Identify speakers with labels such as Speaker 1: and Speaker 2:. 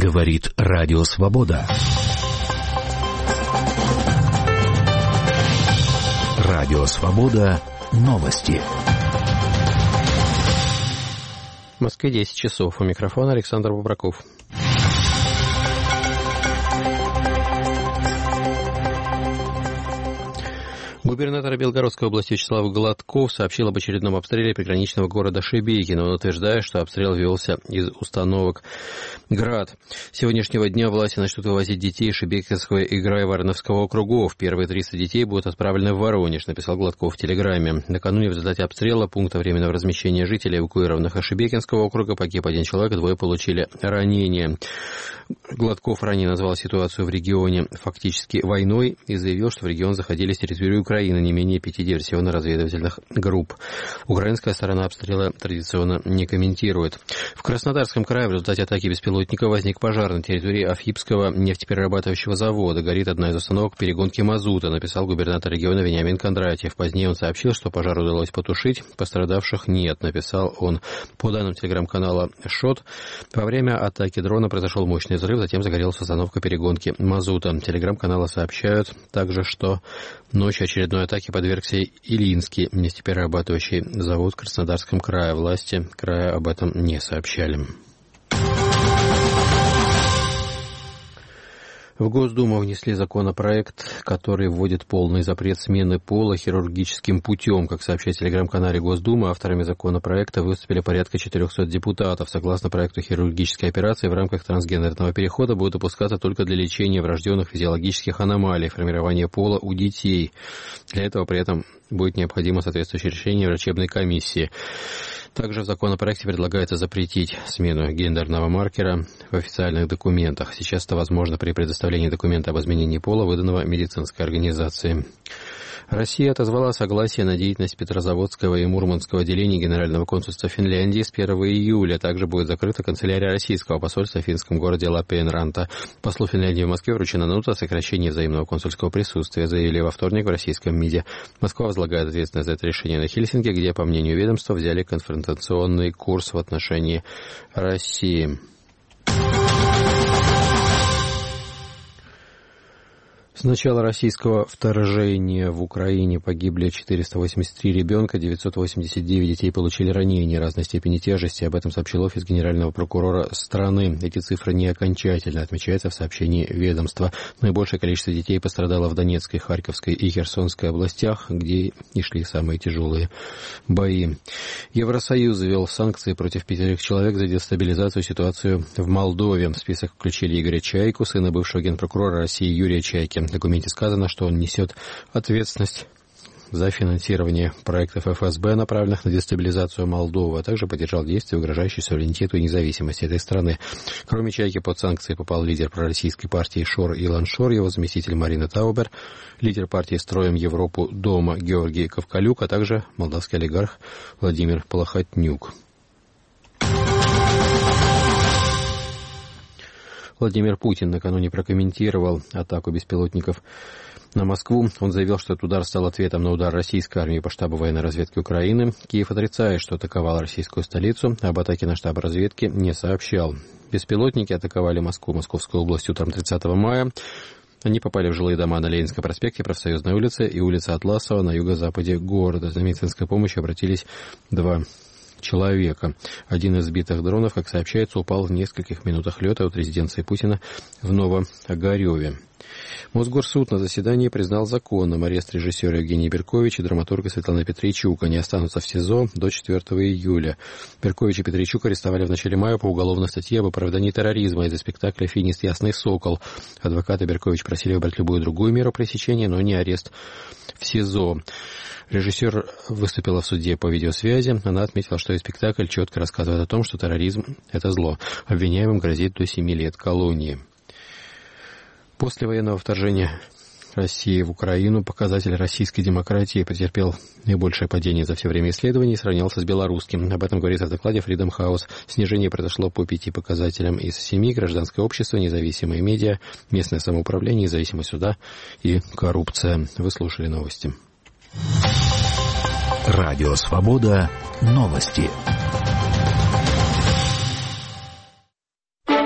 Speaker 1: Говорит Радио Свобода. Радио Свобода. Новости.
Speaker 2: В Москве 10 часов. У микрофона Александр Бубраков. Губернатор Белгородской области Вячеслав Гладков сообщил об очередном обстреле приграничного города Шебекино. Он утверждает, что обстрел велся из установок «Град». С сегодняшнего дня власти начнут вывозить детей Шебекинского и Грайвороновского округов. Первые 300 детей будут отправлены в Воронеж, написал Гладков в Телеграме. Накануне в результате обстрела пункта временного размещения жителей, эвакуированных из Шебекинского округа, погиб один человек, двое получили ранения. Гладков ранее назвал ситуацию в регионе фактически войной и заявил, что в регион заходили с территории Украины не менее 5 диверсионно-разведывательных групп. Украинская сторона обстрела традиционно не комментирует. В Краснодарском крае в результате атаки беспилотника возник пожар на территории Афипского нефтеперерабатывающего завода. Горит одна из установок перегонки мазута, написал губернатор региона Вениамин Кондратьев. Позднее он сообщил, что пожар удалось потушить, пострадавших нет, написал он. По данным телеграм-канала «Шот», во время атаки дрона произошел мощный взрыв, затем загорелась установка перегонки мазута. Телеграм-каналы сообщают также, что ночью очередной атаке подвергся Илинский нефтеперерабатывающий завод в Краснодарском крае. Власти края об этом не сообщали. В Госдуму внесли законопроект, который вводит полный запрет смены пола хирургическим путем. Как сообщает в телеграм-канале Госдумы, авторами законопроекта выступили порядка 400 депутатов. Согласно проекту, хирургические операции в рамках трансгендерного перехода будут допускаться только для лечения врожденных физиологических аномалий, формирования пола у детей. Для этого при этом будет необходимо соответствующее решение врачебной комиссии. Также в законопроекте предлагается запретить смену гендерного маркера в официальных документах. Сейчас это возможно при предоставлении документа об изменении пола, выданного медицинской организацией. Россия отозвала согласие на деятельность Петрозаводского и Мурманского отделений Генерального консульства Финляндии с 1 июля. Также будет закрыта канцелярия российского посольства в финском городе Лаппeenranta. Послу Финляндии в Москве вручена нота о сокращении взаимного консульского присутствия, заявили во вторник в российском МИДе. Москва возлагает ответственность за это решение на Хельсинки, где, по мнению ведомства, взяли конфронтационный курс в отношении России. С начала российского вторжения в Украине погибли 483 ребенка, 989 детей получили ранения разной степени тяжести. Об этом сообщил офис генерального прокурора страны. Эти цифры не окончательны, отмечается в сообщении ведомства. Наибольшее количество детей пострадало в Донецкой, Харьковской и Херсонской областях, где и шли самые тяжелые бои. Евросоюз ввел санкции против 5 человек за дестабилизацию ситуации в Молдове. В список включили Игоря Чайку, сына бывшего генпрокурора России Юрия Чайки. В документе сказано, что он несет ответственность за финансирование проектов ФСБ, направленных на дестабилизацию Молдовы, а также поддержал действия, угрожающие суверенитету и независимости этой страны. Кроме Чайки, под санкции попал лидер пророссийской партии Шор Илон Шор, его заместитель Марина Таубер, лидер партии «Строим Европу дома» Георгий Ковкалюк, а также молдавский олигарх Владимир Плохотнюк. Владимир Путин накануне прокомментировал атаку беспилотников на Москву. Он заявил, что этот удар стал ответом на удар российской армии по штабу военной разведки Украины. Киев отрицает, что атаковал российскую столицу. Об атаке на штаб разведки не сообщал. Беспилотники атаковали Москву, Московскую область утром 30 мая. Они попали в жилые дома на Ленинском проспекте, Профсоюзной улице и улице Атласова на юго-западе города. За медицинской помощью обратились 2 человека. Один из сбитых дронов, как сообщается, упал в нескольких минутах лета от резиденции Путина в Новоогареве. Мосгорсуд на заседании признал законным арест режиссера Евгения Берковича и драматурга Светланы Петричук. Они останутся в СИЗО до 4 июля. Беркович и Петричук арестовали в начале мая по уголовной статье об оправдании терроризма из-за спектакля «Финист. Ясный сокол». Адвокаты Беркович просили выбрать любую другую меру пресечения, но не арест в СИЗО. Режиссер выступила в суде по видеосвязи. Она отметила, что и спектакль четко рассказывает о том, что терроризм – это зло. Обвиняемым грозит до 7 лет колонии. После военного вторжения России в Украину показатель российской демократии потерпел наибольшее падение за все время исследований и сравнялся с белорусским. Об этом говорится в докладе Freedom House. Снижение произошло по 5 показателям из 7: гражданское общество, независимые медиа, местное самоуправление, независимость суда и коррупция. Вы слушали новости.
Speaker 1: Радио Свобода. Новости.